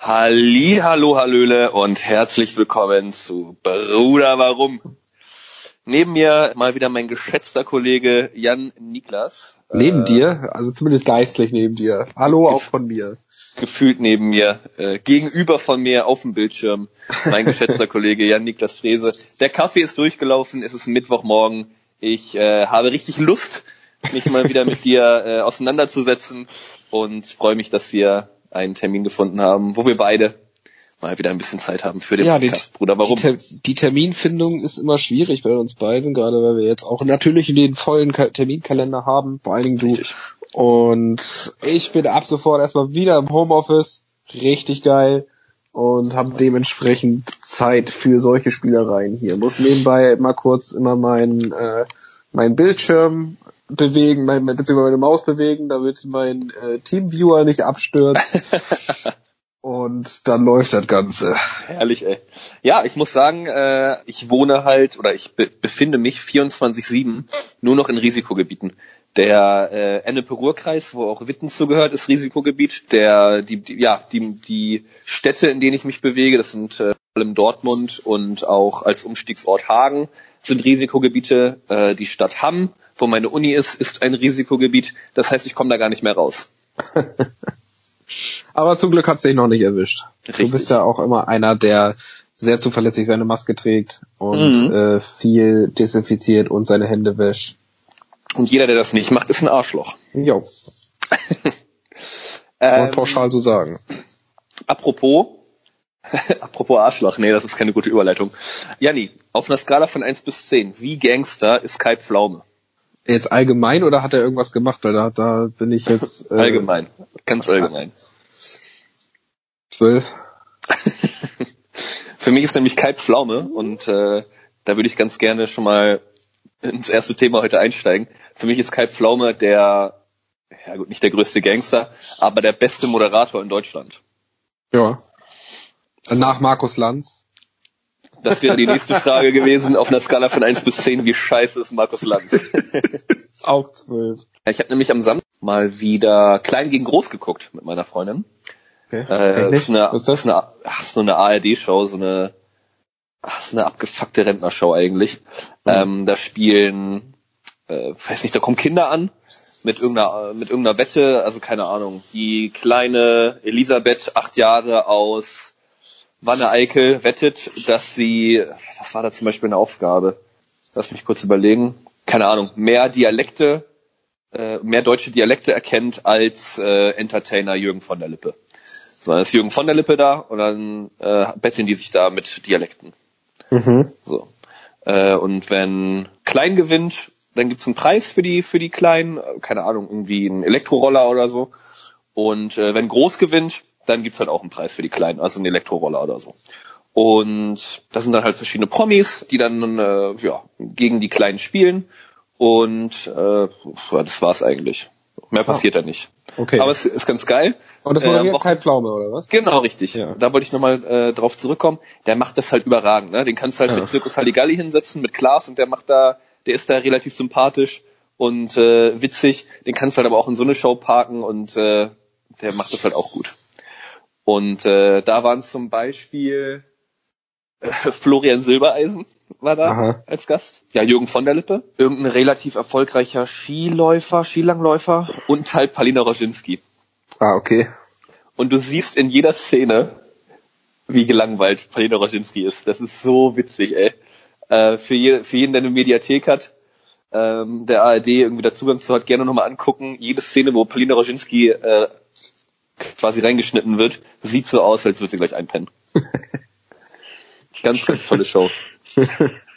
Halli, hallo, hallöle und herzlich willkommen zu Bruder Warum. Neben mir mal wieder mein geschätzter Kollege Jan Niklas. Neben dir? Also zumindest geistlich neben dir. Hallo auch von mir. Gefühlt neben mir, gegenüber von mir auf dem Bildschirm, mein geschätzter Kollege Jan Niklas Frese. Der Kaffee ist durchgelaufen, es ist Mittwochmorgen. Ich habe richtig Lust, mich mal wieder mit dir auseinanderzusetzen und freue mich, dass wir einen Termin gefunden haben, wo wir beide mal wieder ein bisschen Zeit haben für den Podcast. Bruder, warum? Die Terminfindung ist immer schwierig bei uns beiden, gerade weil wir jetzt auch natürlich den vollen Terminkalender haben, vor allen Dingen du. Richtig. Und ich bin ab sofort erstmal wieder im Homeoffice, richtig geil, und habe dementsprechend Zeit für solche Spielereien hier. Muss nebenbei mal kurz immer mein Bildschirm bewegen, beziehungsweise meine Maus bewegen, damit mein Teamviewer nicht abstürzt. Und dann läuft das Ganze. Herrlich, ey. Ja, ich muss sagen, ich wohne halt, oder ich befinde mich 24/7 nur noch in Risikogebieten. Der Ennepe-Ruhr-Kreis, wo auch Witten zugehört, ist Risikogebiet. Die Städte, in denen ich mich bewege, das sind vor allem Dortmund und auch als Umstiegsort Hagen, sind Risikogebiete. Die Stadt Hamm, wo meine Uni ist ein Risikogebiet. Das heißt, ich komme da gar nicht mehr raus. Aber zum Glück hat's dich noch nicht erwischt. Richtig. Du bist ja auch immer einer, der sehr zuverlässig seine Maske trägt und viel desinfiziert und seine Hände wäscht. Und jeder, der das nicht macht, ist ein Arschloch. Jo. Kann man pauschal so sagen. Apropos Arschloch, nee, das ist keine gute Überleitung. Janni, auf einer Skala von 1 bis 10, wie Gangster ist Kai Pflaume? Jetzt allgemein oder hat er irgendwas gemacht? Weil da bin ich jetzt... allgemein, ganz allgemein. 12. Für mich ist nämlich Kai Pflaume und da würde ich ganz gerne schon mal ins erste Thema heute einsteigen. Für mich ist Kai Pflaume nicht der größte Gangster, aber der beste Moderator in Deutschland. Ja. Nach Markus Lanz. Das wäre die nächste Frage gewesen, auf einer Skala von 1 bis 10, wie scheiße ist Markus Lanz? Auch 12. Ich habe nämlich am Samstag mal wieder Klein gegen Groß geguckt mit meiner Freundin. Okay. Das ist so eine ARD-Show, so eine abgefuckte Rentnershow eigentlich. Da spielen, da kommen Kinder an mit irgendeiner Wette, also keine Ahnung. Die kleine Elisabeth, 8 Jahre, aus Wanne-Eickel, wettet, dass sie, was war da zum Beispiel eine Aufgabe? Lass mich kurz überlegen. Keine Ahnung, mehr deutsche Dialekte erkennt als Entertainer Jürgen von der Lippe. So, dann ist Jürgen von der Lippe da und dann betteln die sich da mit Dialekten. Mhm. So. Und wenn Klein gewinnt, dann gibt's einen Preis für die Kleinen, keine Ahnung, irgendwie einen Elektroroller oder so. Und wenn Groß gewinnt, dann gibt's halt auch einen Preis für die Kleinen, also einen Elektroroller oder so. Und das sind dann halt verschiedene Promis, die dann gegen die Kleinen spielen. Und das war's eigentlich. Mehr passiert da nicht. Okay. Aber es ist ganz geil. Und das war wieder Kai Pflaume, oder was? Genau, richtig. Ja. Da wollte ich nochmal drauf zurückkommen. Der macht das halt überragend, ne? Den kannst du halt mit Circus Halligalli hinsetzen, mit Klaas, und der ist da relativ sympathisch und witzig. Den kannst du halt aber auch in so eine Show parken und der macht das halt auch gut. Und da waren zum Beispiel Florian Silbereisen war da als Gast. Ja, Jürgen von der Lippe. Irgendein relativ erfolgreicher Skilangläufer und halt Palina Roginski. Ah, okay. Und du siehst in jeder Szene, wie gelangweilt Palina Roginski ist. Das ist so witzig, ey. Für jeden, der eine Mediathek hat, der ARD irgendwie da Zugang zu hat, gerne nochmal angucken. Jede Szene, wo Palina Roginski quasi reingeschnitten wird, sieht so aus, als würde sie gleich einpennen. Ganz, ganz tolle Show. Das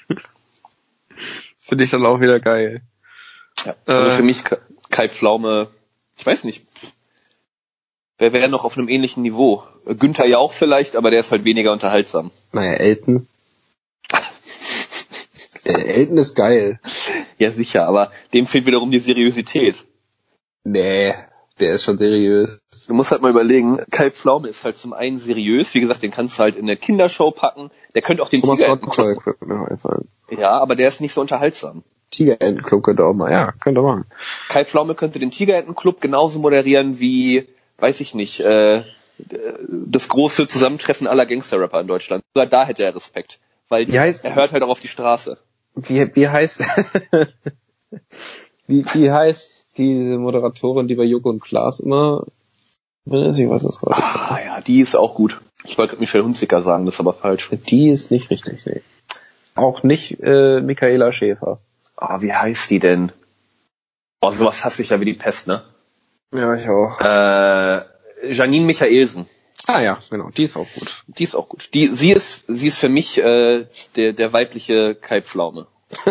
finde ich dann auch wieder geil. Ja, also für mich Kai Pflaume, ich weiß nicht, wer wäre noch auf einem ähnlichen Niveau? Günther Jauch vielleicht, aber der ist halt weniger unterhaltsam. Naja, Elton. Elton ist geil. Ja, sicher, aber dem fehlt wiederum die Seriosität. Nee, der ist schon seriös. Du musst halt mal überlegen, Kai Pflaume ist halt zum einen seriös, wie gesagt, den kannst du halt in eine Kindershow packen, der könnte auch den Tigerentenclub wird mir einfallen. Ja, aber der ist nicht so unterhaltsam. Tigerentenclub könnte auch mal, ja, könnte machen. Kai Pflaume könnte den Tigerentenclub genauso moderieren wie, weiß ich nicht, das große Zusammentreffen aller Gangster-Rapper in Deutschland. Sogar da hätte er Respekt, weil er hört halt auch auf die Straße. Wie heißt wie heißt diese Moderatorin, die bei Joko und Klaas immer, ich weiß das gerade. Ah ja, die ist auch gut. Ich wollte Michelle Hunziker sagen, das ist aber falsch. Die ist nicht richtig, nee. Auch nicht Michaela Schäfer. Ah, wie heißt die denn? Oh, sowas hasse ich ja wie die Pest, ne? Ja, ich auch. Janine Michaelsen. Ah ja, genau, die ist auch gut. Die ist auch gut. Sie ist für mich der weibliche Kai Pflaume.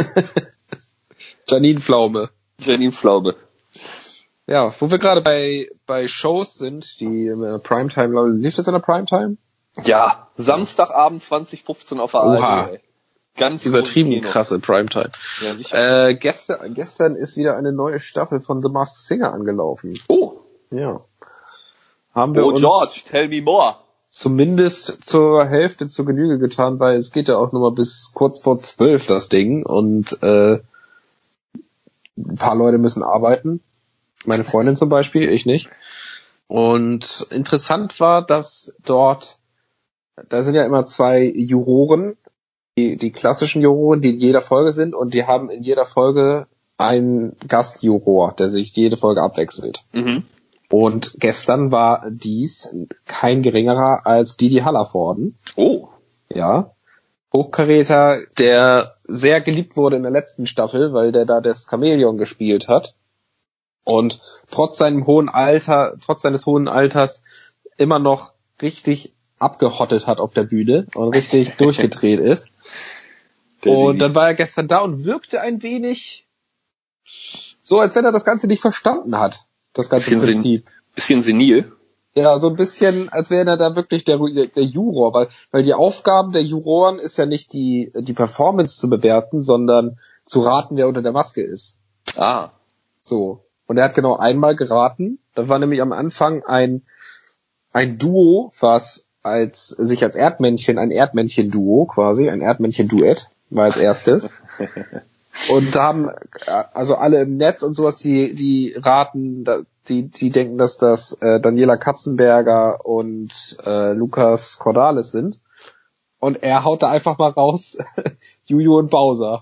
Janine Pflaume. Janine Pflaume. Ja, wo wir gerade bei Shows sind, die in der Primetime, lief das in der Primetime? Ja, Samstagabend 2015 auf der ARD. Ganz übertrieben krasse Primetime. Ja, sicher. Gestern ist wieder eine neue Staffel von The Masked Singer angelaufen. Oh. Ja. Haben wir uns George, tell me more. Zumindest zur Hälfte zur Genüge getan, weil es geht ja auch nur mal bis kurz vor 12 das Ding und ein paar Leute müssen arbeiten. Meine Freundin zum Beispiel, ich nicht. Und interessant war, dass da sind ja immer 2 Juroren, die klassischen Juroren, die in jeder Folge sind, und die haben in jeder Folge einen Gastjuror, der sich jede Folge abwechselt. Mhm. Und gestern war dies kein geringerer als Didi Hallervorden. Oh. Ja. Hochkaräter, der sehr geliebt wurde in der letzten Staffel, weil der da das Chamäleon gespielt hat. Und trotz seines hohen Alters immer noch richtig abgehottet hat auf der Bühne und richtig durchgedreht ist. Und dann war er gestern da und wirkte ein wenig so, als wenn er das Ganze nicht verstanden hat. Das ganze Prinzip. Bisschen senil. Ja, so ein bisschen, als wäre er da wirklich der Juror, weil die Aufgaben der Juroren ist ja nicht die Performance zu bewerten, sondern zu raten, wer unter der Maske ist. Ah. So. Und er hat genau einmal geraten. Da war nämlich am Anfang ein Duo, was sich als Erdmännchen, ein Erdmännchen-Duo quasi, ein Erdmännchen-Duett, war als erstes. Und da haben also alle im Netz und sowas, die raten, die denken, dass das Daniela Katzenberger und Lukas Cordalis sind. Und er haut da einfach mal raus Juju und Bowser.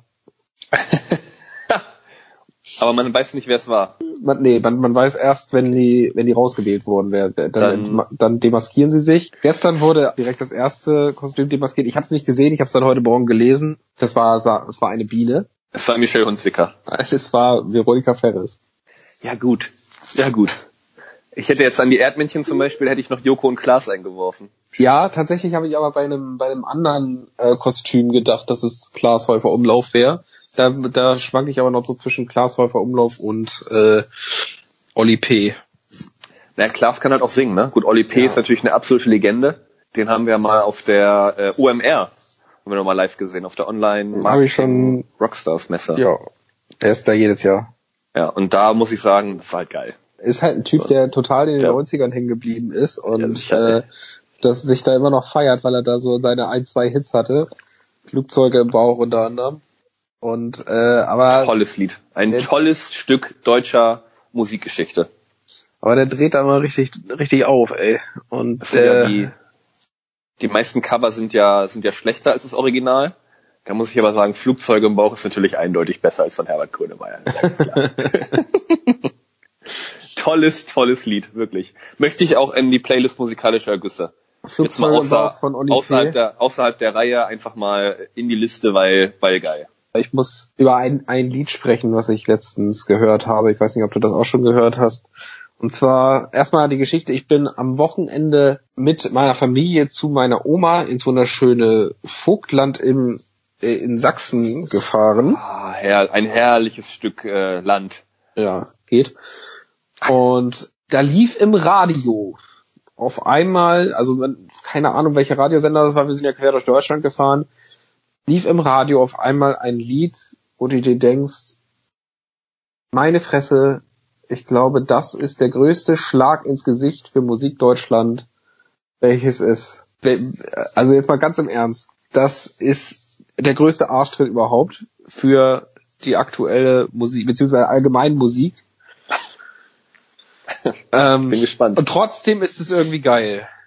Aber man weiß nicht, wer es war. Man weiß erst, wenn die rausgewählt wurden. Dann demaskieren sie sich. Gestern wurde direkt das erste Kostüm demaskiert. Ich habe es nicht gesehen, ich habe es dann heute Morgen gelesen. Es war eine Biene. Es war Michelle Hunziker. Es war Veronika Ferres. Ja gut. Ich hätte jetzt an die Erdmännchen zum Beispiel, hätte ich noch Joko und Klaas eingeworfen. Ja, tatsächlich habe ich aber bei einem anderen Kostüm gedacht, dass es Klaas Häufer Umlauf wäre. Da schwank ich aber noch so zwischen Klaas Häufer Umlauf und Olli P. Na, Klaas kann halt auch singen, ne? Gut, Olli P. ist natürlich eine absolute Legende. Den haben wir mal auf der OMR, haben wir noch mal live gesehen, auf der Online-Rockstars-Messe. Ja, der ist da jedes Jahr. Ja, und da muss ich sagen, das war halt geil. Ist halt ein Typ, der total in den 90ern hängen geblieben ist und das sich da immer noch feiert, weil er da so seine 1-2 Hits hatte. Flugzeuge im Bauch unter anderem. Und aber tolles Lied. Tolles Stück deutscher Musikgeschichte. Aber der dreht da immer richtig auf, ey. Und die meisten Cover sind ja schlechter als das Original. Da muss ich aber sagen, Flugzeuge im Bauch ist natürlich eindeutig besser als von Herbert Grönemeyer. Tolles Lied, wirklich. Möchte ich auch in die Playlist musikalischer Ergüsse. Jetzt mal außerhalb der Reihe einfach mal in die Liste, weil geil. Ich muss über ein Lied sprechen, was ich letztens gehört habe. Ich weiß nicht, ob du das auch schon gehört hast. Und zwar erstmal die Geschichte. Ich bin am Wochenende mit meiner Familie zu meiner Oma ins wunderschöne Vogtland in Sachsen gefahren. Ah, ein herrliches Stück Land. Ja, geht. Und da lief im Radio auf einmal, also keine Ahnung, welcher Radiosender das war, wir sind ja quer durch Deutschland gefahren, lief im Radio auf einmal ein Lied, wo du dir denkst, meine Fresse, ich glaube, das ist der größte Schlag ins Gesicht für Musik Deutschland, welches ist. Also jetzt mal ganz im Ernst, das ist der größte Arschtritt überhaupt für die aktuelle Musik, beziehungsweise allgemein Musik. Bin gespannt. Und trotzdem ist es irgendwie geil.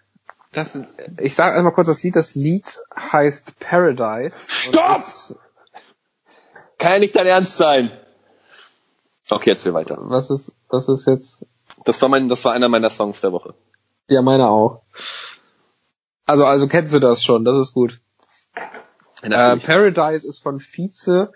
Ich sage einmal kurz das Lied heißt Paradise. Stopp! Kann ja nicht dein Ernst sein. Okay, jetzt hier weiter. Was ist jetzt? Das war einer meiner Songs der Woche. Ja, meiner auch. Also kennst du das schon, das ist gut. Paradise ist von Vize,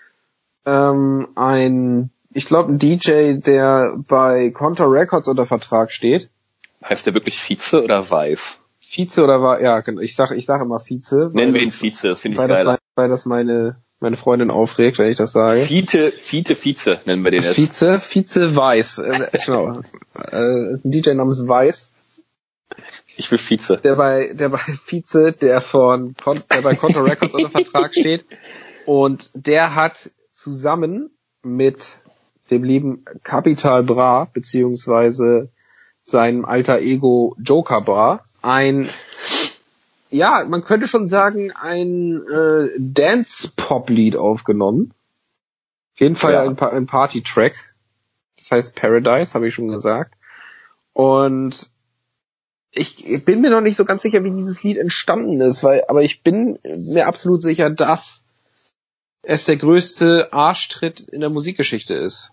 ein DJ, der bei Contour Records unter Vertrag steht. Heißt der wirklich Vize oder Weiß? Vize oder war, ja, ich sag immer Vize. Nennen wir ihn Vize, das finde ich geil. Weil das meine Freundin aufregt, wenn ich das sage. Vize nennen wir den jetzt. Vize Weiß. Genau. Ein DJ namens Weiß. Ich will Vize. Der bei Vize, der bei Contour Records unter Vertrag steht. Und der hat zusammen mit dem lieben Capital Bra, beziehungsweise seinem alter Ego Joker Bra, man könnte schon sagen, ein Dance-Pop-Lied aufgenommen. Auf jeden Fall ein Party-Track. Das heißt Paradise, habe ich schon gesagt. Und ich bin mir noch nicht so ganz sicher, wie dieses Lied entstanden ist, aber ich bin mir absolut sicher, dass es der größte Arschtritt in der Musikgeschichte ist.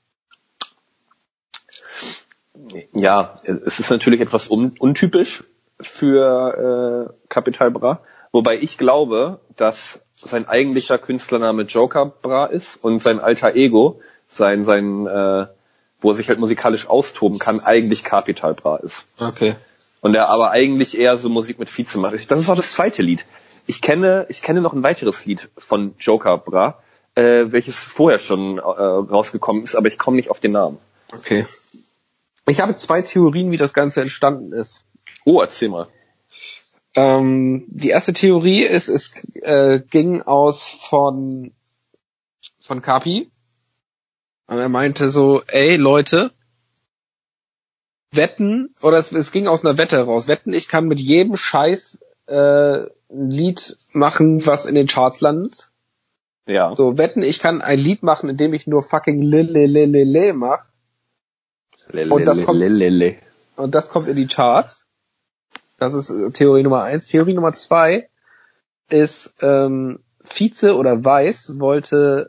Ja, es ist natürlich etwas untypisch für Capital Bra, wobei ich glaube, dass sein eigentlicher Künstlername Joker Bra ist und sein alter Ego, sein wo er sich halt musikalisch austoben kann, eigentlich Capital Bra ist. Okay. Und er aber eigentlich eher so Musik mit Vize macht. Das ist auch das zweite Lied. Ich kenne noch ein weiteres Lied von Joker Bra, welches vorher schon rausgekommen ist, aber ich komme nicht auf den Namen. Okay. Ich habe 2 Theorien, wie das Ganze entstanden ist. Oh, erzähl mal. Die erste Theorie ist, es ging aus von Capi. Und er meinte so, ey Leute, wetten, oder es ging aus einer Wette raus, wetten, ich kann mit jedem Scheiß ein Lied machen, was in den Charts landet. Ja. So, wetten, ich kann ein Lied machen, in dem ich nur fucking le mache. Und das kommt in die Charts. Das ist Theorie Nummer 1. Theorie Nummer 2 ist, Vize oder Weiß wollte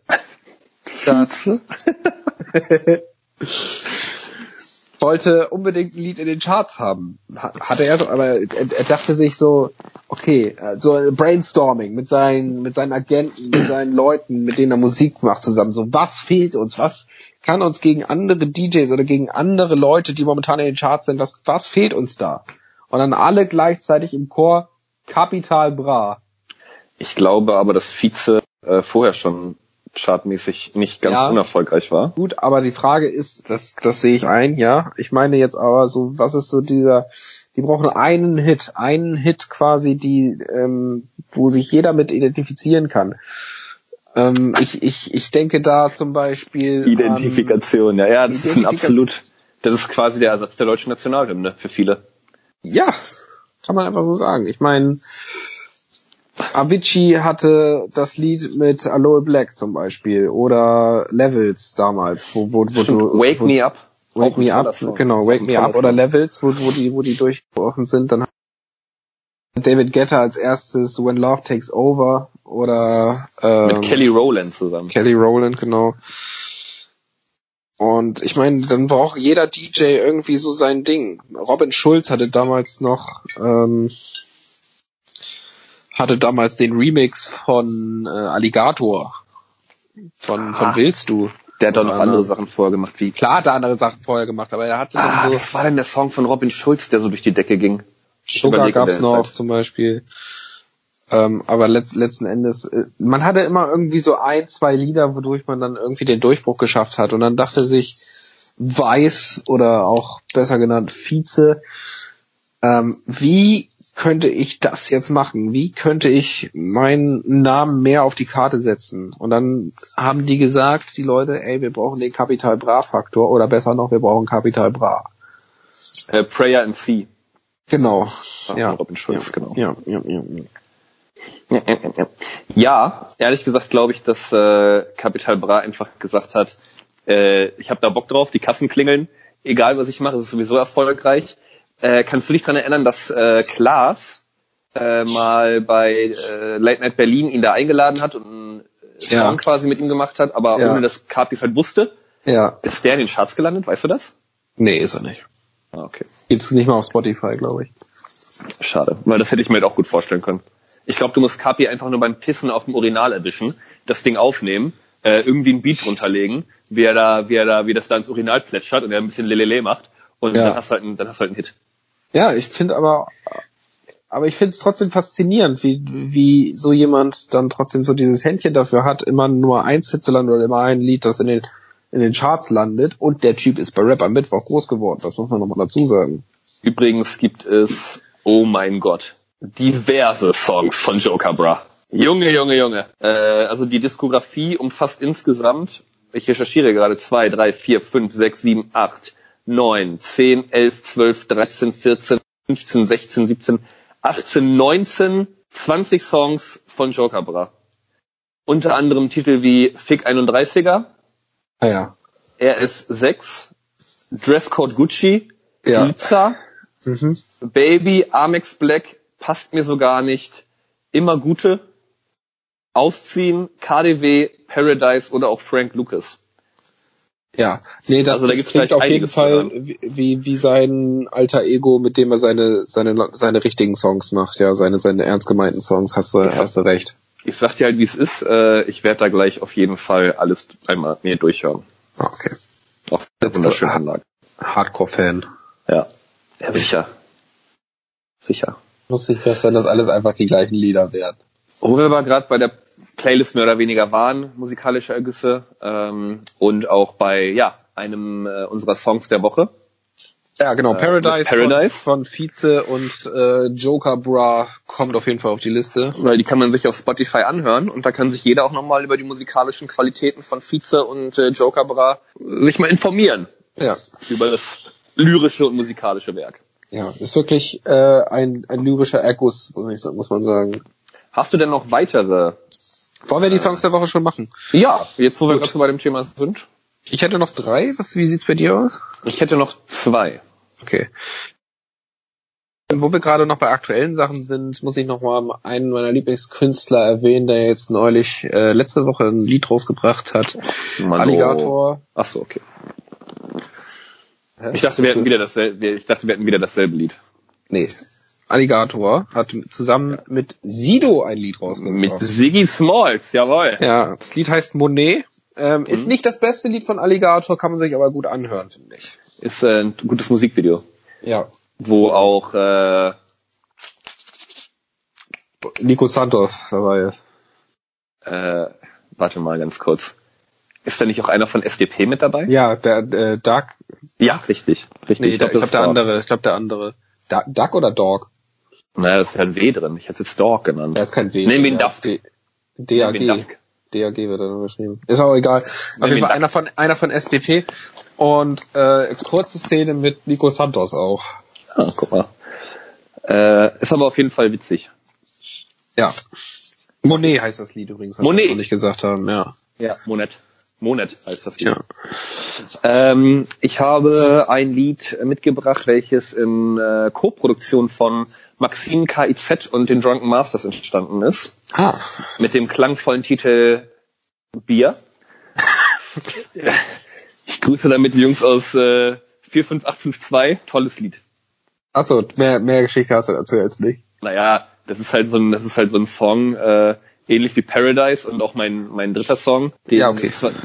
wollte unbedingt ein Lied in den Charts haben. Hatte er so, aber er dachte sich so, okay, so ein Brainstorming mit seinen Agenten, mit seinen Leuten, mit denen er Musik macht zusammen. So, was fehlt uns? Was kann uns gegen andere DJs oder gegen andere Leute, die momentan in den Charts sind, was fehlt uns da? Und dann alle gleichzeitig im Chor Capital Bra. Ich glaube aber, dass Vize vorher schon chartmäßig nicht ganz unerfolgreich war. Gut, aber die Frage ist, das sehe ich ein, ja. Ich meine jetzt aber so, was ist so die brauchen einen Hit quasi, wo sich jeder mit identifizieren kann. Ich denke da zum Beispiel Identifikation, das ist quasi der Ersatz der deutschen Nationalhymne für viele. Ja, kann man einfach so sagen. Ich meine, Avicii hatte das Lied mit Aloe Black zum Beispiel oder Levels damals, Wake Me Up, genau, Wake Me Up oder Levels, wo die durchgebrochen sind. Dann David Guetta als erstes When Love Takes Over oder mit Kelly Rowland zusammen. Kelly Rowland, genau. Und ich meine, dann braucht jeder DJ irgendwie so sein Ding. Robin Schulz hatte damals den Remix von Alligator von Willst du. Der hat doch noch andere Sachen vorher gemacht. Klar hat er andere Sachen vorher gemacht, aber er hatte dann so... Was war denn der Song von Robin Schulz, der so durch die Decke ging? Sugar gab's noch zum Beispiel. Aber letzten Endes, man hatte immer irgendwie so 1, 2 Lieder, wodurch man dann irgendwie den Durchbruch geschafft hat. Und dann dachte sich Weiß oder auch besser genannt Vize, wie könnte ich das jetzt machen? Wie könnte ich meinen Namen mehr auf die Karte setzen? Und dann haben die gesagt, die Leute, ey, wir brauchen den Capital Bra Faktor oder besser noch, wir brauchen Capital Bra. Prayer in C. Genau. Ja, Robin Schulz, genau. Ja, ehrlich gesagt glaube ich, dass Capital Bra einfach gesagt hat, ich habe da Bock drauf, die Kassen klingeln, egal was ich mache, es ist sowieso erfolgreich. Kannst du dich daran erinnern, dass Klaas mal bei Late Night Berlin ihn da eingeladen hat und einen Song quasi mit ihm gemacht hat, aber ohne dass Kapi es halt wusste? Ja. Ist der in den Charts gelandet, weißt du das? Nee, ist er nicht. Ah, okay. Gibt's nicht mal auf Spotify, glaube ich. Schade, weil das hätte ich mir halt auch gut vorstellen können. Ich glaube, du musst Kapi einfach nur beim Pissen auf dem Urinal erwischen, das Ding aufnehmen, irgendwie ein Beat drunterlegen, wie das da ins Urinal plätschert und er ein bisschen Lelele macht und dann hast du halt einen Hit. Ja, ich finde aber ich finde es trotzdem faszinierend, wie so jemand dann trotzdem so dieses Händchen dafür hat, immer nur ein Hit zu landen oder immer ein Lied, das in den Charts landet, und der Typ ist bei Rap am Mittwoch groß geworden. Das muss man nochmal dazu sagen. Übrigens gibt es, oh mein Gott, diverse Songs von Joker Bra. Junge. Also die Diskografie umfasst insgesamt, ich recherchiere gerade, 2, 3, 4, 5, 6, 7, 8, 9, 10, 11, 12, 13, 14, 15, 16, 17, 18, 19, 20 Songs von Joker Bra. Unter anderem Titel wie Fick 31er, Ah ja. RS6, Dresscode Gucci, Ja. Pizza, Baby, Amex Black, passt mir so gar nicht, Immer Gute, Ausziehen, KDW, Paradise oder auch Frank Lucas. Ja, nee, das, Also da das gibt's klingt gleich auf jeden einiges Fall wie sein alter Ego, mit dem er seine richtigen Songs macht, ja, seine ernst gemeinten Songs, hast du recht. Ich sag dir halt, wie es ist, ich werde da gleich auf jeden Fall alles einmal mir durchhören. Ah, okay. Auf der wunderschönen Anlage. Hardcore-Fan. Ja, sicher. Lustig wäre, wenn das alles einfach die gleichen Lieder wären. Wo wir aber gerade bei der Playlist mehr oder weniger waren, musikalische Ergüsse, und auch bei einem unserer Songs der Woche. Ja, genau, Paradise. Von Vize und Joker Bra kommt auf jeden Fall auf die Liste. Weil die kann man sich auf Spotify anhören und da kann sich jeder auch nochmal über die musikalischen Qualitäten von Vize und Joker Bra sich mal informieren. Ja. Über das lyrische und musikalische Werk. Ja, ist wirklich ein lyrischer Erguss, muss man sagen. Hast du denn noch weitere? Wollen wir die Songs der Woche schon machen? Ja, jetzt wo wir gerade so bei dem Thema sind. Ich hätte noch 3. Wie sieht's bei dir aus? Ich hätte noch 2. Okay. Wo wir gerade noch bei aktuellen Sachen sind, muss ich noch mal einen meiner Lieblingskünstler erwähnen, der jetzt neulich letzte Woche ein Lied rausgebracht hat. Mann, Alligator. Ach so, okay. Ich dachte, wir hätten wieder dasselbe Lied. Nee. Alligator hat zusammen mit Sido ein Lied rausgebracht. Mit Ziggy Smalls, jawohl. Ja, das Lied heißt Monet. Ist nicht das beste Lied von Alligator, kann man sich aber gut anhören, finde ich. Ist ein gutes Musikvideo. Ja. Wo auch Nico Santos dabei ist. Warte mal ganz kurz. Ist da nicht auch einer von SDP mit dabei? Ja, der Duck. Ja, richtig. Nee, ich glaube der andere. Duck oder Dog? Naja, das ist ja ein W drin. Ich hätte es jetzt Dog genannt. Da ist kein W. Nehmen wir ihn Daft. DAG wird dann geschrieben. Ist auch egal. Auf jeden Fall einer von SDP. Und kurze Szene mit Nico Santos auch. Ah, guck mal. Ist aber auf jeden Fall witzig. Ja. Monet heißt das Lied übrigens, was wir noch nicht gesagt haben. Ja. Ja, Monet heißt das Lied. Ja. Ich habe ein Lied mitgebracht, welches in Co-Produktion von Maxim KIZ und den Drunken Masters entstanden ist. Ah. Mit dem klangvollen Titel Bier. Ich grüße damit die Jungs aus 45852. Tolles Lied. Achso, mehr Geschichte hast du dazu jetzt nicht. Naja, das ist halt so ein Song, ähnlich wie Paradise und auch mein dritter Song, den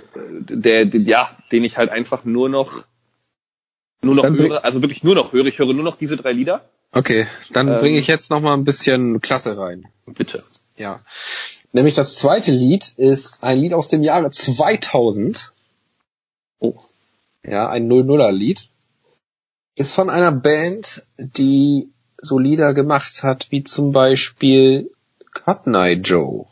ich halt einfach nur noch höre, also wirklich nur noch höre. Ich höre nur noch diese 3 Lieder. Okay, dann bringe ich jetzt noch mal ein bisschen Klasse rein. Bitte. Ja. Nämlich das zweite Lied ist ein Lied aus dem Jahre 2000. Oh. Ja, ein 00er-Lied. Ist von einer Band, die so Lieder gemacht hat, wie zum Beispiel Cut Night Joe.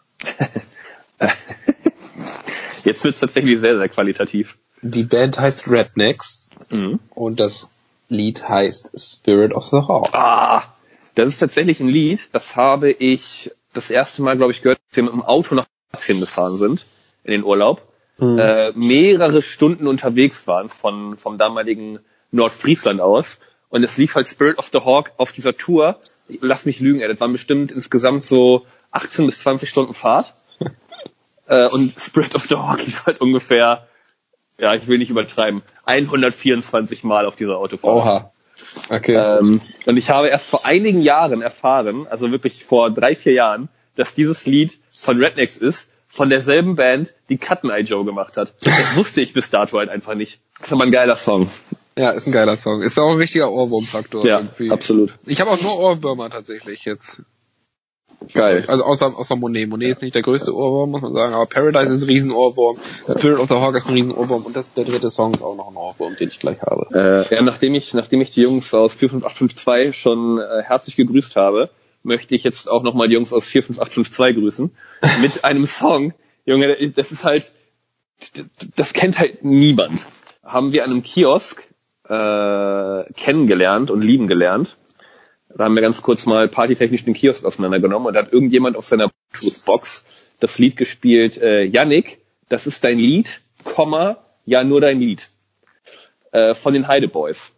Jetzt wird's tatsächlich sehr, sehr qualitativ. Die Band heißt Rednecks und das Lied heißt Spirit of the Hawk. Ah, das ist tatsächlich ein Lied, das habe ich das erste Mal, glaube ich, gehört, als wir mit dem Auto nach Kroatien gefahren sind, in den Urlaub. Mehrere Stunden unterwegs waren vom damaligen Nordfriesland aus Und es lief halt Spirit of the Hawk auf dieser Tour. Lass mich lügen, das waren bestimmt insgesamt so 18 bis 20 Stunden Fahrt. Und Spirit of the Hawk lief halt ungefähr, ja, ich will nicht übertreiben, 124 Mal auf dieser Autofahrt. Oha. Okay. Und ich habe erst vor einigen Jahren erfahren, also wirklich vor 3-4 Jahren, dass dieses Lied von Rednecks ist, von derselben Band, die Cut 'n Eye Joe gemacht hat. Das wusste ich bis dato halt einfach nicht. Das ist aber ein geiler Song. Ja, ist ein geiler Song. Ist auch ein richtiger Ohrwurmfaktor. Ja, irgendwie. absolut. Ich habe auch nur Ohrwürmer tatsächlich jetzt. Geil. Also außer Monet. Monet ist nicht der größte Ohrwurm, muss man sagen, aber Paradise ist ein Riesenohrwurm. Spirit of the Hawk ist ein Riesenohrwurm und der dritte Song ist auch noch ein Ohrwurm, den ich gleich habe. Ja, nachdem ich die Jungs aus 45852 schon herzlich gegrüßt habe, möchte ich jetzt auch nochmal die Jungs aus 45852 grüßen. Mit einem Song, Junge, das ist halt, das kennt halt niemand. Haben wir an einem Kiosk kennengelernt und lieben gelernt. Da haben wir ganz kurz mal partytechnisch den Kiosk auseinandergenommen und da hat irgendjemand auf seiner Bluetooth-Box das Lied gespielt, Yannick, das ist dein Lied, ja nur dein Lied. Von den Heide Boys.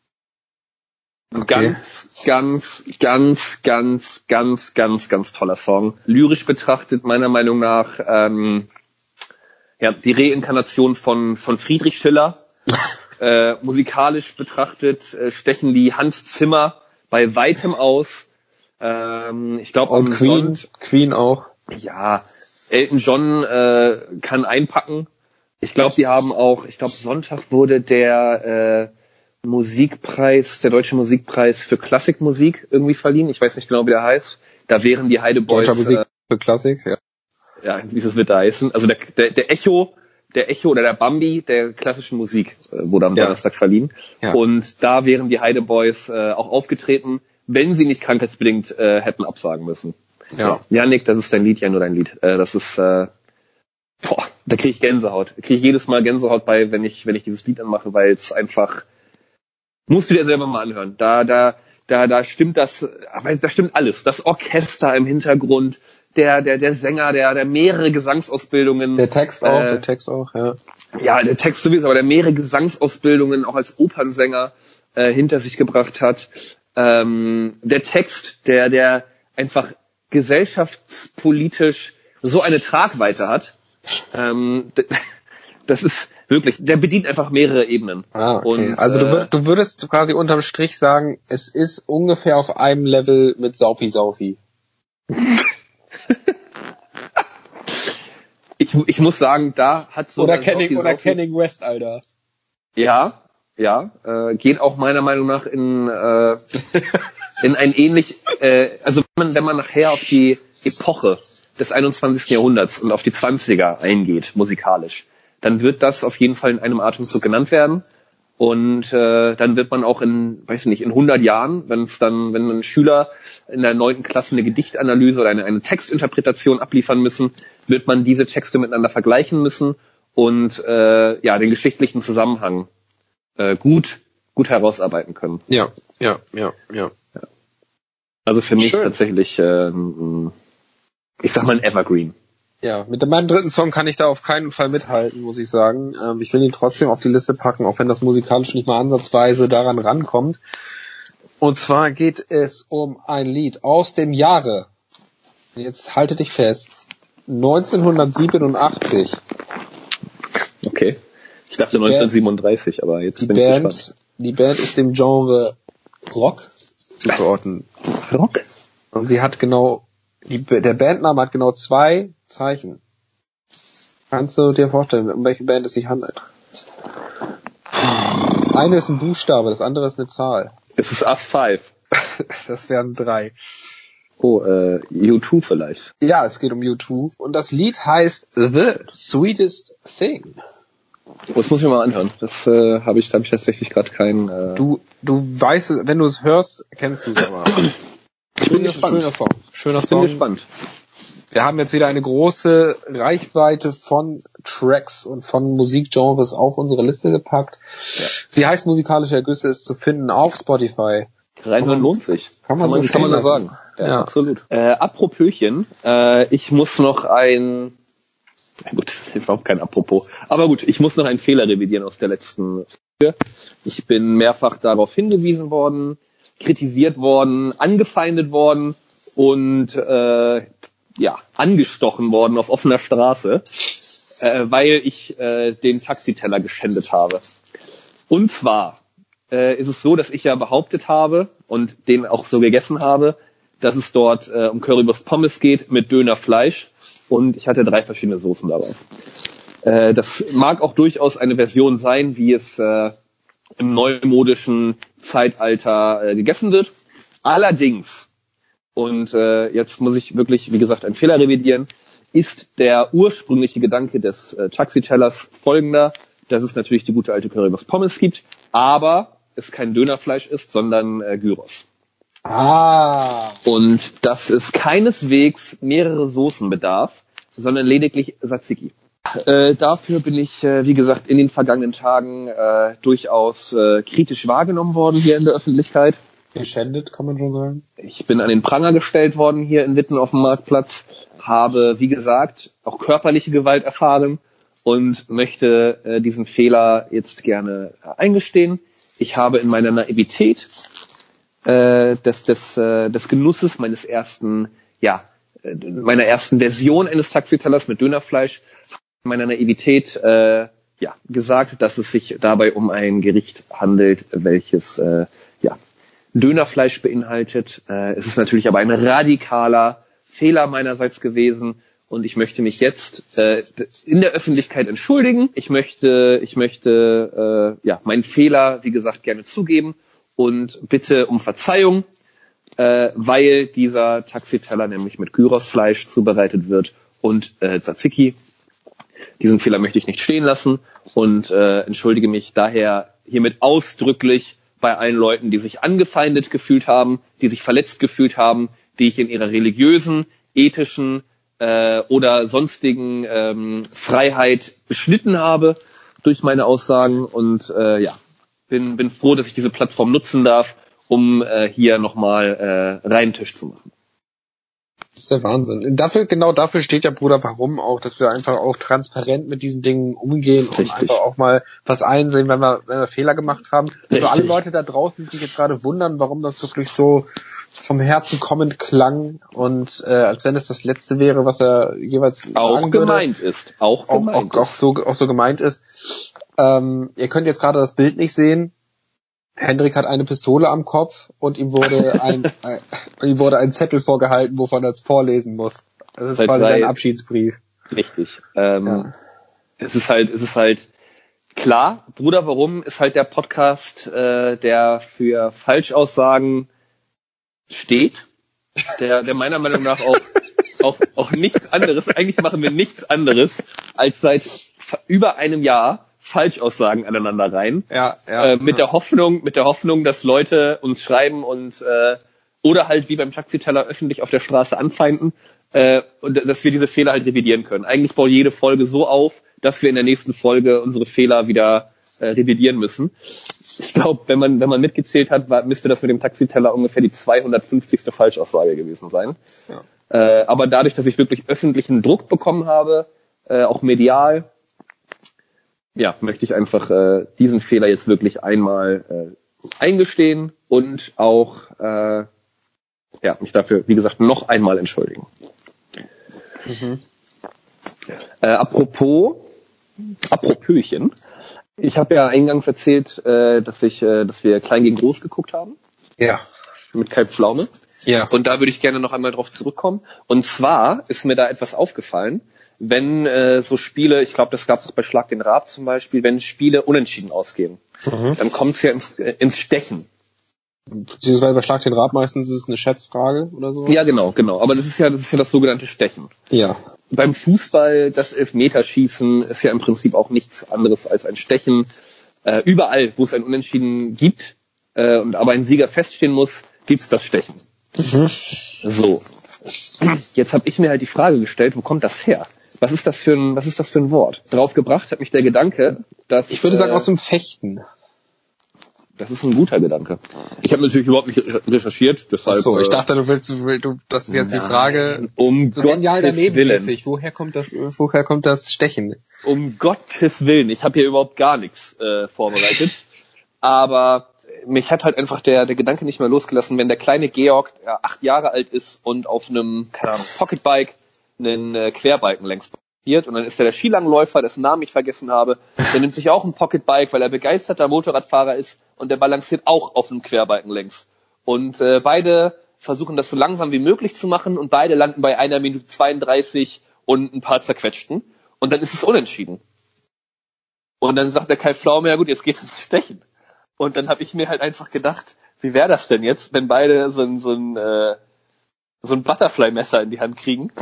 Okay. Ganz toller Song. Lyrisch betrachtet meiner Meinung nach die Reinkarnation von Friedrich Schiller. Musikalisch betrachtet stechen die Hans Zimmer bei weitem aus. Ich glaube auch Queen auch. Ja, Elton John kann einpacken. Ich glaube, die haben auch, Sonntag wurde der Deutsche Musikpreis für Klassikmusik irgendwie verliehen. Ich weiß nicht genau, wie der heißt. Da wären die Heide Boys. Deutscher Musik für Klassik, ja. Ja, wie es wird da heißen. Also der Echo oder der Bambi der klassischen Musik wurde am Donnerstag verliehen. Ja. Und da wären die Heide Boys auch aufgetreten, wenn sie nicht krankheitsbedingt hätten absagen müssen. Ja. Yannick, das ist dein Lied, ja nur dein Lied. Das ist, da kriege ich Gänsehaut. Da kriege ich jedes Mal Gänsehaut bei, wenn ich dieses Lied anmache, weil es einfach, musst du dir selber mal anhören. Da stimmt das, aber da stimmt alles. Das Orchester im Hintergrund, der Sänger, der mehrere Gesangsausbildungen. Der Text auch, ja. Ja, der Text sowieso, aber der mehrere Gesangsausbildungen auch als Opernsänger hinter sich gebracht hat. Der Text, der einfach gesellschaftspolitisch so eine Tragweite hat. Das ist wirklich, der bedient einfach mehrere Ebenen. Ah, okay. Und, also du würdest quasi unterm Strich sagen, es ist ungefähr auf einem Level mit Saufi. Ich muss sagen, da hat so oder Canning West, Alter. Ja, geht auch meiner Meinung nach in ein ähnlich, also wenn man nachher auf die Epoche des 21. Jahrhunderts und auf die 20er eingeht, musikalisch, dann wird das auf jeden Fall in einem Atemzug genannt werden. Und dann wird man auch in 100 Jahren, wenn ein Schüler in der 9. Klasse eine Gedichtanalyse oder eine Textinterpretation abliefern müssen, wird man diese Texte miteinander vergleichen müssen und den geschichtlichen Zusammenhang gut herausarbeiten können. Ja. Also für mich tatsächlich, ich sag mal ein Evergreen. Ja, mit meinem dritten Song kann ich da auf keinen Fall mithalten, muss ich sagen. Ich will ihn trotzdem auf die Liste packen, auch wenn das musikalisch nicht mal ansatzweise daran rankommt. Und zwar geht es um ein Lied aus dem Jahre, jetzt halte dich fest, 1987. Okay. Ich dachte 1937, aber jetzt bin ich gespannt. Die Band ist dem Genre Rock zugeordnet. Rock? Und sie hat der Bandname hat genau 2 Zeichen. Kannst du dir vorstellen, um welche Band es sich handelt? Das eine ist ein Buchstabe, das andere ist eine Zahl. Es ist Us 5. Das wären 3. Oh, U2 vielleicht. Ja, es geht um U2. Und das Lied heißt The Sweetest Thing. Oh, das muss ich mir mal anhören. Das habe ich tatsächlich gerade kein... Du weißt, wenn du es hörst, kennst du es aber. Schöner Song. Bin gespannt. Wir haben jetzt wieder eine große Reichweite von Tracks und von Musikgenres auf unsere Liste gepackt. Ja. Sie heißt Musikalische Ergüsse, ist zu finden auf Spotify. Reinhören lohnt sich. Kann man da sagen. Ja, absolut. Apropöchen, ich muss noch gut, das ist überhaupt kein Apropos. Aber gut, ich muss noch einen Fehler revidieren aus der letzten Ich bin mehrfach darauf hingewiesen worden, kritisiert worden, angefeindet worden und angestochen worden auf offener Straße, weil ich den Taxiteller geschändet habe. Und zwar ist es so, dass ich ja behauptet habe und den auch so gegessen habe, dass es dort um Currywurst Pommes geht mit Dönerfleisch, und ich hatte 3 verschiedene Soßen dabei. Das mag auch durchaus eine Version sein, wie es im neumodischen Zeitalter gegessen wird. Allerdings, und jetzt muss ich wirklich, wie gesagt, einen Fehler revidieren, ist der ursprüngliche Gedanke des Taxitellers folgender, dass es natürlich die gute alte Currywurst Pommes gibt, aber es kein Dönerfleisch ist, sondern Gyros. Und dass es keineswegs mehrere Soßen bedarf, sondern lediglich Tzatziki. Dafür bin ich, wie gesagt, in den vergangenen Tagen durchaus kritisch wahrgenommen worden hier in der Öffentlichkeit. Geschändet, kann man schon sagen. Ich bin an den Pranger gestellt worden hier in Witten auf dem Marktplatz, habe, wie gesagt, auch körperliche Gewalt erfahren und möchte diesen Fehler jetzt gerne eingestehen. Ich habe in meiner Naivität des Genusses meiner ersten Version eines Taxitellers mit Dönerfleisch, meiner Naivität gesagt, dass es sich dabei um ein Gericht handelt, welches Dönerfleisch beinhaltet. Es ist natürlich aber ein radikaler Fehler meinerseits gewesen und ich möchte mich jetzt in der Öffentlichkeit entschuldigen. Ich möchte meinen Fehler, wie gesagt, gerne zugeben und bitte um Verzeihung, weil dieser Taxiteller nämlich mit Gyrosfleisch zubereitet wird und Tzatziki. Diesen Fehler möchte ich nicht stehen lassen und entschuldige mich daher hiermit ausdrücklich bei allen Leuten, die sich angefeindet gefühlt haben, die sich verletzt gefühlt haben, die ich in ihrer religiösen, ethischen oder sonstigen Freiheit beschnitten habe durch meine Aussagen und bin froh, dass ich diese Plattform nutzen darf, um hier nochmal reinen Tisch zu machen. Das ist der Wahnsinn. Genau dafür steht ja Bruder Warum auch, dass wir einfach auch transparent mit diesen Dingen umgehen und einfach auch mal was einsehen, wenn wir Fehler gemacht haben. Für alle Leute da draußen, die sich jetzt gerade wundern, warum das wirklich so vom Herzen kommend klang und als wenn es das Letzte wäre, was er jeweils auch sagen gemeint würde. Ist. Auch so gemeint ist. Ihr könnt jetzt gerade das Bild nicht sehen. Hendrik hat eine Pistole am Kopf und ihm wurde ein Zettel vorgehalten, wovon er es vorlesen muss. Das ist quasi sein Abschiedsbrief. Richtig. Es ist halt klar, Bruder Warum ist halt der Podcast, der für Falschaussagen steht, der meiner Meinung nach auch nichts anderes, eigentlich machen wir nichts anderes, als seit über einem Jahr Falschaussagen aneinander rein. Mit der Hoffnung, dass Leute uns schreiben und oder halt wie beim Taxiteller öffentlich auf der Straße anfeinden und dass wir diese Fehler halt revidieren können. Eigentlich baut jede Folge so auf, dass wir in der nächsten Folge unsere Fehler wieder revidieren müssen. Ich glaube, wenn man mitgezählt hat, müsste das mit dem Taxiteller ungefähr die 250. Falschaussage gewesen sein. Ja. Aber dadurch, dass ich wirklich öffentlichen Druck bekommen habe, auch medial, möchte ich einfach diesen Fehler jetzt wirklich einmal eingestehen und auch mich dafür, wie gesagt, noch einmal entschuldigen. Apropöchen. Ich habe ja eingangs erzählt, dass wir Klein gegen Groß geguckt haben. Ja. Mit Kai Pflaume. Ja. Und da würde ich gerne noch einmal drauf zurückkommen. Und zwar ist mir da etwas aufgefallen, wenn so Spiele, ich glaube, das gab es auch bei Schlag den Raab zum Beispiel, wenn Spiele unentschieden ausgehen, dann kommt es ja ins Stechen. Beziehungsweise bei Schlag den Raab meistens ist es eine Schätzfrage oder so. Ja, genau. Aber das ist ja das sogenannte Stechen. Ja. Beim Fußball, das Elfmeterschießen ist ja im Prinzip auch nichts anderes als ein Stechen. Überall, wo es ein Unentschieden gibt und aber ein Sieger feststehen muss, gibt's das Stechen. So. Jetzt habe ich mir halt die Frage gestellt, wo kommt das her? Was ist das für ein Wort? Draufgebracht hat mich der Gedanke, dass... Ich würde sagen aus dem Fechten. Das ist ein guter Gedanke. Ich habe natürlich überhaupt nicht recherchiert, deshalb. Ach so, ich dachte, das ist jetzt die Frage. Um so genial Gottes daneben Willen. mäßig. Woher kommt das Stechen? Um Gottes Willen. Ich habe hier überhaupt gar nichts vorbereitet. Aber mich hat halt einfach der Gedanke nicht mehr losgelassen, wenn der kleine Georg 8 Jahre alt ist und auf einem, keine Ahnung, Pocketbike einen Querbalken längs passiert und dann ist der Skilangläufer, dessen Namen ich vergessen habe, der nimmt sich auch ein Pocketbike, weil er begeisterter Motorradfahrer ist und der balanciert auch auf einem Querbalken längs. Und beide versuchen das so langsam wie möglich zu machen und beide landen bei 1 Minute 32 und ein paar zerquetschten und dann ist es unentschieden. Und dann sagt der Kai Pflaume, ja gut, jetzt geht's ins Stechen. Und dann habe ich mir halt einfach gedacht, wie wäre das denn jetzt, wenn beide so ein Butterfly-Messer in die Hand kriegen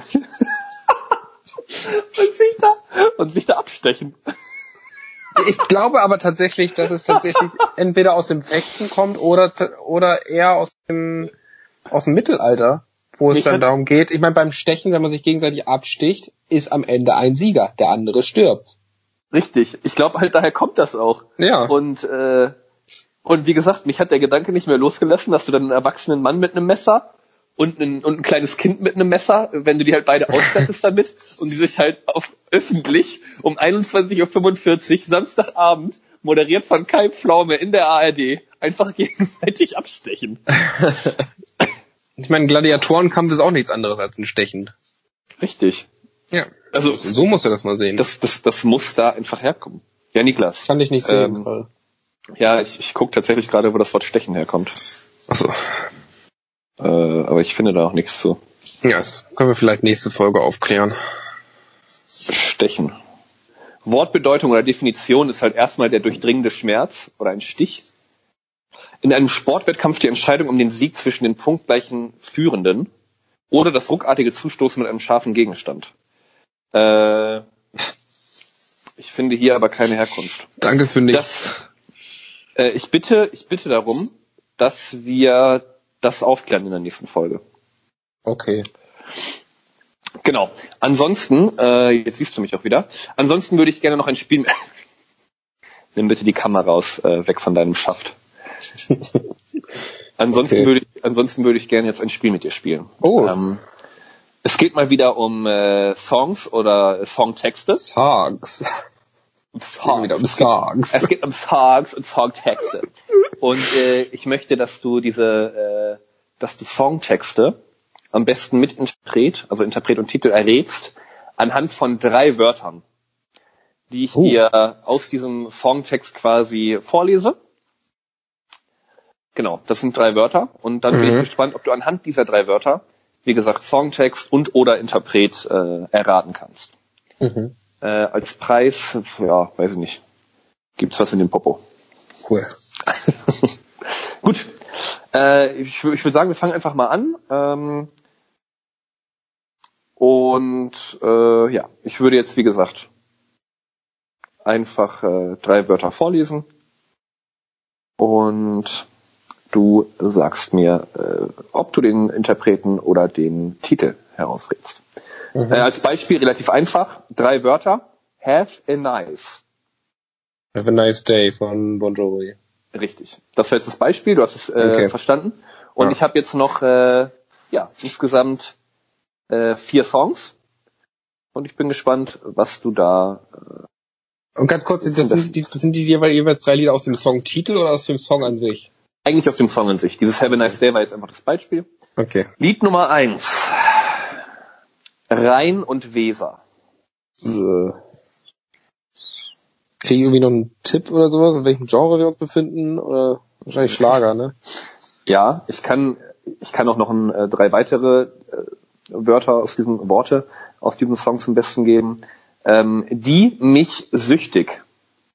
und sich da abstechen. Ich glaube aber tatsächlich, dass es tatsächlich entweder aus dem Westen kommt oder eher aus dem Mittelalter, wo es dann darum geht. Ich meine, beim Stechen, wenn man sich gegenseitig absticht, ist am Ende ein Sieger, der andere stirbt. Richtig. Ich glaube halt, daher kommt das auch. Ja. Und wie gesagt, mich hat der Gedanke nicht mehr losgelassen, dass du dann einen erwachsenen Mann mit einem Messer und ein kleines Kind mit einem Messer, wenn du die halt beide ausstattest damit und die sich halt öffentlich um 21:45 Uhr Samstagabend, moderiert von Kai Pflaume in der ARD, einfach gegenseitig abstechen. Ich meine, Gladiatorenkampf ist auch nichts anderes als ein Stechen. Richtig. Ja. Also so musst du das mal sehen. Das muss da einfach herkommen. Ja, Niklas. Kann ich nicht sehen. Ja, ich gucke tatsächlich gerade, wo das Wort Stechen herkommt. Ach so. Aber ich finde da auch nichts zu. Ja, das können wir vielleicht nächste Folge aufklären. Stechen. Wortbedeutung oder Definition ist halt erstmal der durchdringende Schmerz oder ein Stich. In einem Sportwettkampf die Entscheidung um den Sieg zwischen den punktgleichen Führenden oder das ruckartige Zustoßen mit einem scharfen Gegenstand. Ich finde hier aber keine Herkunft. Danke für nichts. Ich bitte darum, dass wir das aufklären in der nächsten Folge. Okay. Genau. Ansonsten, jetzt siehst du mich auch wieder. Ansonsten würde ich gerne noch ein Spiel. Nimm bitte die Kamera raus, weg von deinem Schaft. Ansonsten würde ich gerne jetzt ein Spiel mit dir spielen. Oh. Es geht mal wieder um Songs oder Songtexte. Songs. Es geht um Songs und Songtexte. Und ich möchte, dass du dass du Songtexte am besten mit Interpret, also Interpret und Titel errätst, anhand von 3 Wörtern, die ich dir aus diesem Songtext quasi vorlese. Genau, das sind 3 Wörter. Und dann bin ich gespannt, ob du anhand dieser 3 Wörter, wie gesagt, Songtext und oder Interpret erraten kannst. Als Preis, ja, weiß ich nicht, gibt's was in dem Popo. Cool. Gut, ich würde sagen, wir fangen einfach mal an. Ja, ich würde jetzt, wie gesagt, einfach 3 Wörter vorlesen und du sagst mir, ob du den Interpreten oder den Titel herausrätst. Als Beispiel relativ einfach, 3 Wörter. Have a nice. Have a nice day von Bon Jovi. Richtig. Das war jetzt das Beispiel, du hast es verstanden. Und ich habe jetzt noch insgesamt 4 Songs. Und ich bin gespannt, was du da... Und ganz kurz, das sind die jeweils 3 Lieder aus dem Songtitel oder aus dem Song an sich? Eigentlich aus dem Song an sich. Dieses Have a nice day war jetzt einfach das Beispiel. Okay. Lied Nummer 1. Rhein und Weser. Kriege ich irgendwie noch einen Tipp oder sowas, in welchem Genre wir uns befinden? Oder wahrscheinlich Schlager, ne? Ja, ich kann auch noch 3 weitere Wörter aus diesem Song zum Besten geben. Die mich süchtig.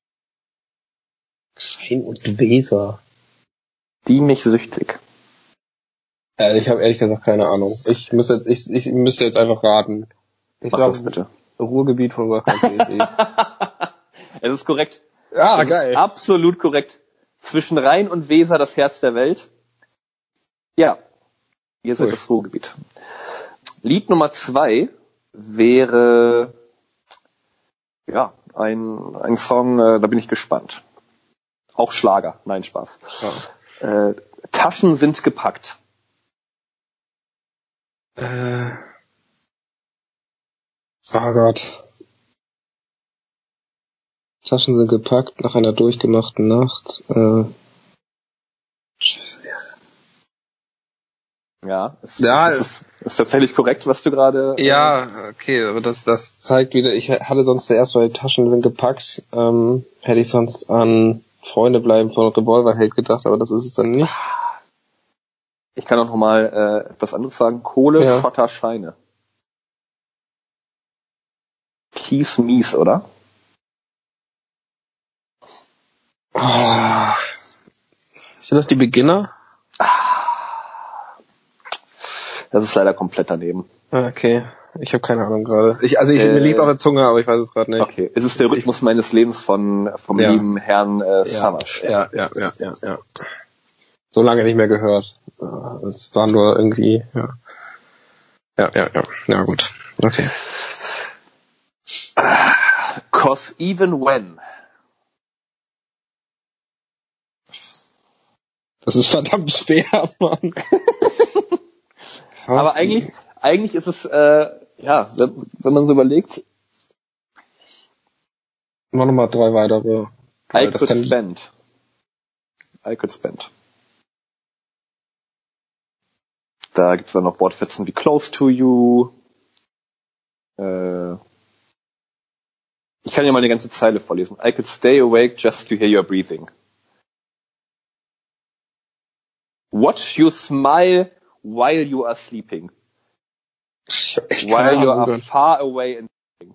Rhein und Weser. Die mich süchtig. Ich habe ehrlich gesagt keine Ahnung. Ich müsste jetzt einfach raten. Ich Mach das bitte. Ruhrgebiet von Welcome. Es ist korrekt. Ja, es geil. Ist absolut korrekt. Zwischen Rhein und Weser das Herz der Welt. Ja, ihr seid das Ruhrgebiet. Lied Nummer 2 wäre ein Song, da bin ich gespannt. Auch Schlager. Nein, Spaß. Ja. Taschen sind gepackt. Oh Gott. Taschen sind gepackt nach einer durchgemachten Nacht. Scheiße. Ja, ist tatsächlich korrekt, was du gerade... Ja, okay, aber das zeigt wieder, ich hatte sonst zuerst, weil Taschen sind gepackt, hätte ich sonst an Freunde bleiben von Revolverheld gedacht, aber das ist es dann nicht. Ich kann auch nochmal etwas anderes sagen. Kohle, Schotter, Scheine. Kies, mies, oder? Sind das die Beginner? Das ist leider komplett daneben. Okay, ich habe keine Ahnung gerade. Mir liegt auf der Zunge, aber ich weiß es gerade nicht. Okay, es ist der Rhythmus meines Lebens vom lieben Herrn Savage. Ja. So lange nicht mehr gehört. Es war nur irgendwie, Ja, gut. Okay. 'Cause even when. Das ist verdammt schwer, Mann. Aber eigentlich ist es, wenn man so überlegt. Mach nochmal 3 weitere. I could spend. Da gibt's dann noch Wortfetzen wie close to you. Ich kann ja mal eine ganze Zeile vorlesen. I could stay awake just to hear your breathing. Watch you smile while you are sleeping. While you are far away and sleeping.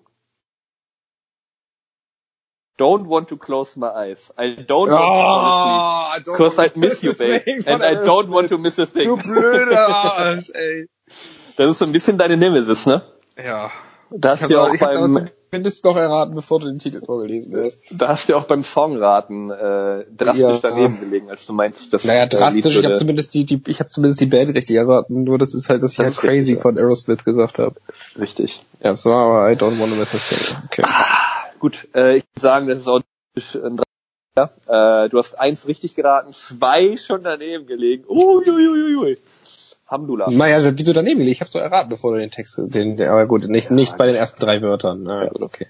Don't want to close my eyes. I don't want to fall asleep. Because I miss you, babe. And I don't want to miss a thing. Du blöder Arsch, ey. Das ist so ein bisschen deine Nemesis, ne? Ja. Da hast du auch beim zumindest noch erraten, bevor du den Titel vorgelesen hast. Da hast du auch beim Songraten drastisch daneben gelegen, als du meinst, dass drastisch. Ich habe zumindest die Band richtig erraten. Nur das ist halt, dass ich halt Crazy richtig, von Aerosmith gesagt habe. Richtig. Ja, es war aber I don't want to miss a thing. Okay. Gut, ich würde sagen, das ist auch ein 3. Du hast 1 richtig geraten, 2 schon daneben gelegen. Uiuiuiui. Hamdullah. Naja, wieso daneben gelegen? Ich habe so erraten, bevor du den Text, aber gut, nicht bei den ersten 3 Wörtern. Na, gut, okay.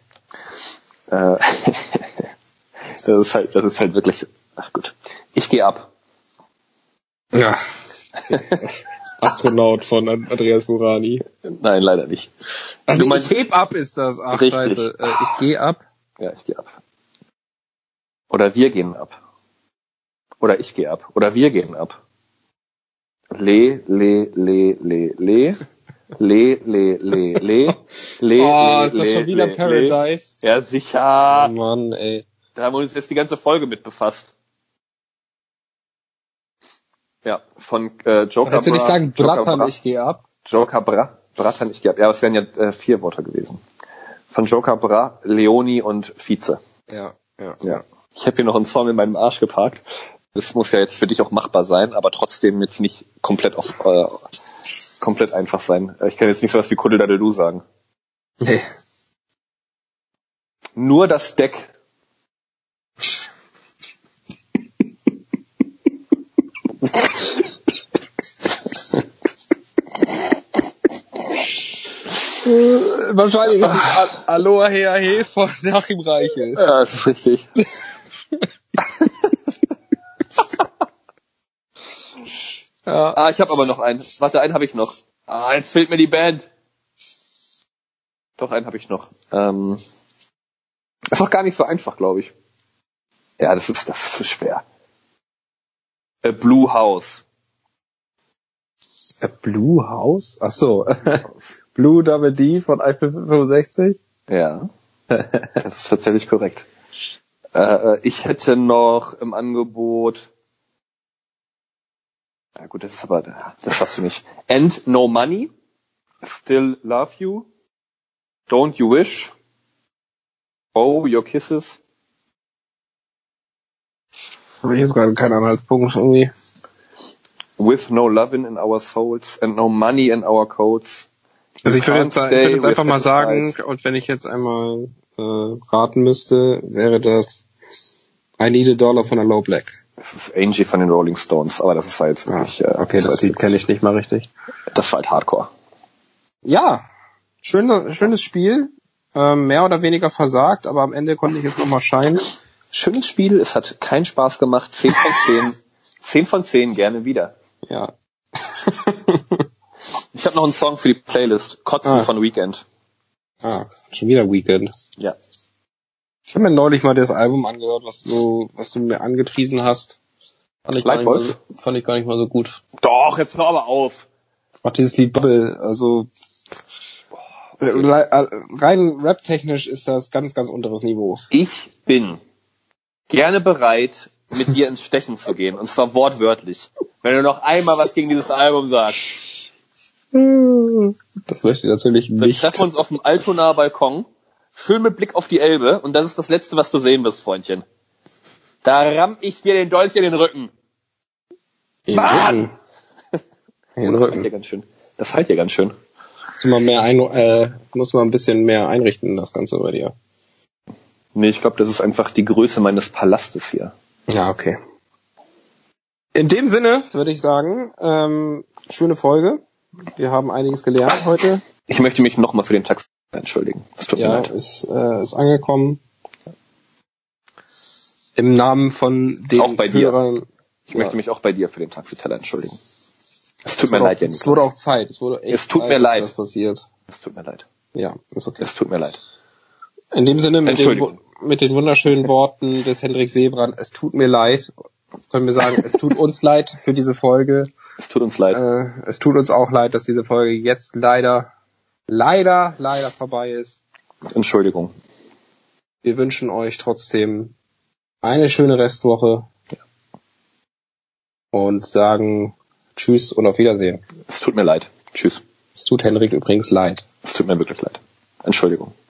Das ist halt wirklich, ach gut. Ich gehe ab. Ja. Astronaut von Andreas Burani. Nein, leider nicht. Du meinst, ich heb ab ist das. Ach, richtig. Scheiße. Ich gehe ab. Ja, ich gehe ab. Oder wir gehen ab. Oder ich gehe ab. Oder wir gehen ab. Le. Ist das schon wieder Paradise? Ja, sicher. Oh Mann, ey. Da haben wir uns jetzt die ganze Folge mit befasst. Ja, von Joker. Hättest du nicht sagen, Bratan, ich gehe ab? Joker Bratan, ich gehe ab. Ja, es wären ja 4 Worte gewesen. Von Joker Bra, Leoni und Vize. Ja. Ich habe hier noch einen Song in meinem Arsch geparkt. Das muss ja jetzt für dich auch machbar sein, aber trotzdem jetzt nicht komplett einfach sein. Ich kann jetzt nicht so was wie Kuddeldadelu sagen. Nee. Nur das Deck. Wahrscheinlich ist es Aloha Hea He von Joachim Reichel. Ja, das ist richtig. Ja. Ich habe aber noch einen. Warte, einen habe ich noch. Jetzt fehlt mir die Band. Doch, einen habe ich noch. Ist auch gar nicht so einfach, glaube ich. Ja, das ist zu schwer. A Blue House. A Blue House? Ach so. Blue Double D von Eiffel 65? Ja. Das ist tatsächlich korrekt. Ich hätte noch im Angebot. Ja gut, das schaffst du nicht. And No Money, Still Love You, Don't You Wish, Oh, Your Kisses. Habe ich jetzt gerade keinen Anhaltspunkt irgendwie. With No Lovin' in Our Souls and No Money in Our Codes. Also ich würde jetzt einfach mal sagen, und wenn ich jetzt einmal raten müsste, wäre das I Need a Dollar von der Low Black. Das ist Angie von den Rolling Stones, aber das war jetzt wirklich... okay, das Lied kenne ich nicht mal richtig. Das war halt Hardcore. Ja, schönes Spiel. Mehr oder weniger versagt, aber am Ende konnte ich es nochmal scheinen. Schönes Spiel, es hat keinen Spaß gemacht. 10 von 10. 10 von 10, gerne wieder. Ja. Ich habe noch einen Song für die Playlist. Kotzen von Weekend. Schon wieder Weekend. Ja. Ich habe mir neulich mal das Album angehört, was du mir angepriesen hast. Fand ich gar nicht mal so gut. Doch, jetzt hör aber auf. Auch dieses Lied Bubble, also rein rap-technisch ist das ganz, ganz unteres Niveau. Ich bin gerne bereit, mit dir ins Stechen zu gehen, und zwar wortwörtlich. Wenn du noch einmal was gegen dieses Album sagst. Das möchte ich natürlich nicht. Dann treffen wir uns auf dem Altonaer Balkon, schön mit Blick auf die Elbe, und das ist das Letzte, was du sehen wirst, Freundchen. Da ramm ich dir den Dolch in den Rücken. In den Rücken? Das halt ja ganz schön. Das halt ja ganz schön. Muss man ein bisschen mehr einrichten, das Ganze bei dir. Nee, ich glaube, das ist einfach die Größe meines Palastes hier. Ja, okay. In dem Sinne würde ich sagen, schöne Folge. Wir haben einiges gelernt heute. Ich möchte mich nochmal für den Taxi entschuldigen. Es tut mir leid. Ist angekommen. Im Namen von den auch bei Führern. Dir. Ich möchte mich auch bei dir für den Taxiteller entschuldigen. Es tut mir leid, Janik. Es wurde auch Zeit. Es tut mir leid, dass das passiert. Es tut mir leid. Ja, ist okay. Es tut mir leid. In dem Sinne, mit den wunderschönen Worten des Hendrik Seebrand, es tut mir leid, können wir sagen, es tut uns leid für diese Folge. Es tut uns leid. Es tut uns auch leid, dass diese Folge jetzt leider vorbei ist. Entschuldigung. Wir wünschen euch trotzdem eine schöne Restwoche. Ja. Und sagen Tschüss und auf Wiedersehen. Es tut mir leid. Tschüss. Es tut Henrik übrigens leid. Es tut mir wirklich leid. Entschuldigung.